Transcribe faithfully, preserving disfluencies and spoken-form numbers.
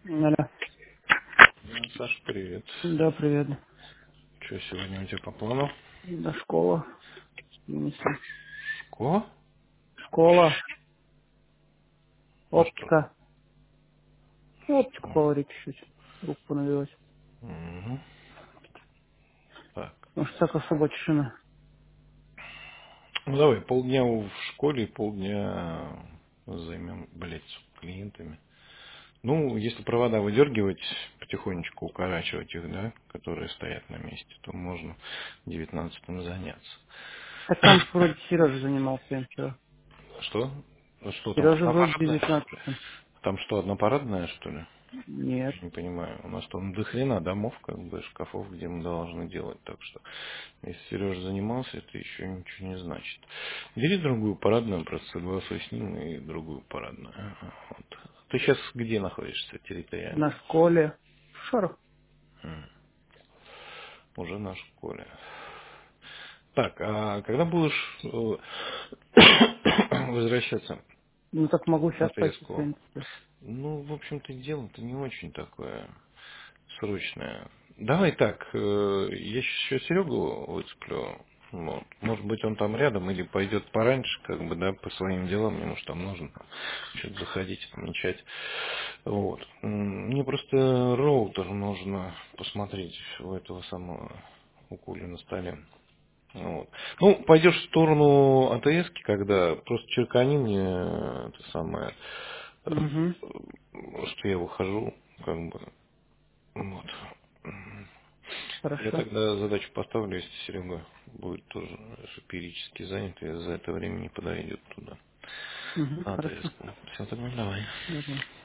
Алло. Ну, Саша, привет. Да, привет. Что сегодня у тебя по плану? Да, школа. Минусы. Школа? Школа. А что? Оптика. Ну, оптику поварить чуть-чуть. Руку понавивать. Угу. Так. Потому что так особо тишина. Ну давай, полдня в школе, полдня займем, блядь, с клиентами. Ну, если провода выдергивать, потихонечку укорачивать их, да, которые стоят на месте, то можно девятнадцатым заняться. Так там ж вроде Сережа занимался им вчера. Что? Ну что, там Сережа вроде однопарадная, что ли? девятнадцатым. Там что, однопарадная, что ли? Нет. Я не понимаю. У нас там до хрена домов, как бы, шкафов, где мы должны делать. Так что, если Сережа занимался, это еще ничего не значит. Бери другую парадную, просто согласуй с ним, и другую парадную. Ага, вот. Ты сейчас где находишься территориально? На школе. Шаров. М, Уже на школе. Так, а когда будешь э, возвращаться Ну так могу на сейчас пойти, в Теску? принципе. Ну, в общем-то, дело-то не очень такое срочное. Давай так, э, я еще Серегу выцеплю. Вот. Может быть, он там рядом или пойдет пораньше, как бы, да, по своим делам, ему что там нужно там, что-то заходить, отмечать. Вот. М, Мне просто роутер нужно посмотреть у этого самого у Коли на столе. Вот. Ну, пойдешь в сторону АТС, когда просто черкани мне э, это самое, э, Угу. что я выхожу, как бы, вот. Мгм. Я Хорошо. тогда задачу поставлю, если Серега будет тоже периодически занят, и за это время не подойдет туда. Угу. На АТС. Хорошо. Все, тогда давай. Давай.